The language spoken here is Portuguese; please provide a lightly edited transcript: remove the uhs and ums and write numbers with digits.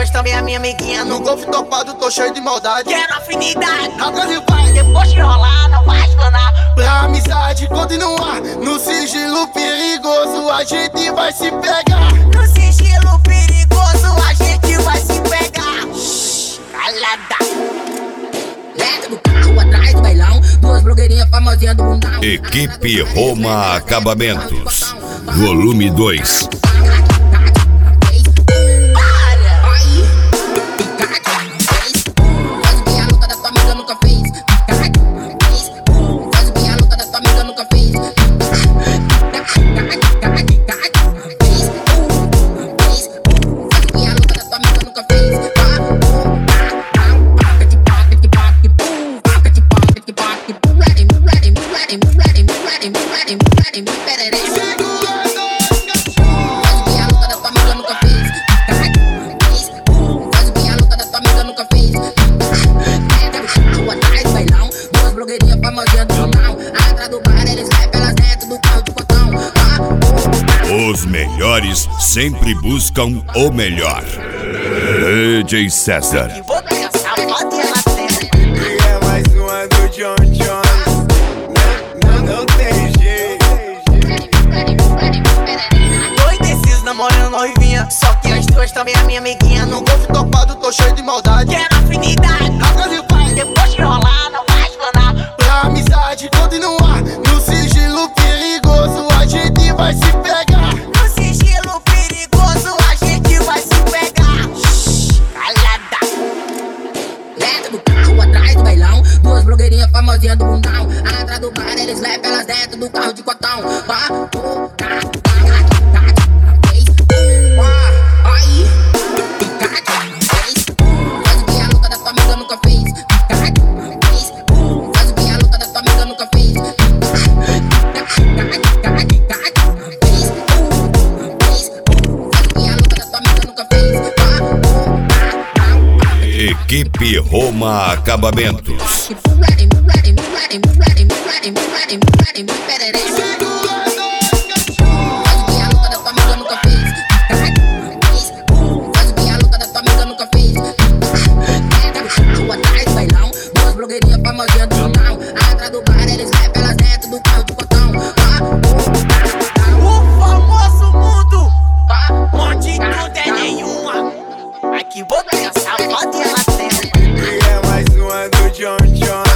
duas também a minha amiguinha. No golfe topado tô cheio de maldade. Quero afinidade. Agora ele vai. Depois de rolar, não vai explanar. Pra amizade continuar. No sigilo perigoso a gente vai se pegar. No sigilo perigoso a gente vai se pegar. Calada. Leta do carro atrás do bailão, duas blogueirinhas famosinhas do mundão. Equipe Roma Acabamentos, volume 2. Os melhores sempre buscam o melhor. DJ César. E vou dançar, pode ir na tela. E é mais uma do John Jones. Não tem jeito. Tô indeciso, namorando noivinha. Só que as duas também a minha amiguinha. No golfe topado tô cheio de maldade. Quero afinidade. Agora ele vai. Depois de rolar, não vai explanar. Pra amizade continuar. No sigilo perigoso a gente vai se pegar. No sigilo perigoso a gente vai se pegar. Calada. Leta do carro atrás do bailão, duas blogueirinhas famosinhas do mundão. Atrás do bar eles levam elas dentro do carro de cotão. Equipe Roma Acabamentos. O famoso mundo, onde tudo é nenhuma. Aqui vou dançar, pode ir na tela. E é mais uma do John Jones.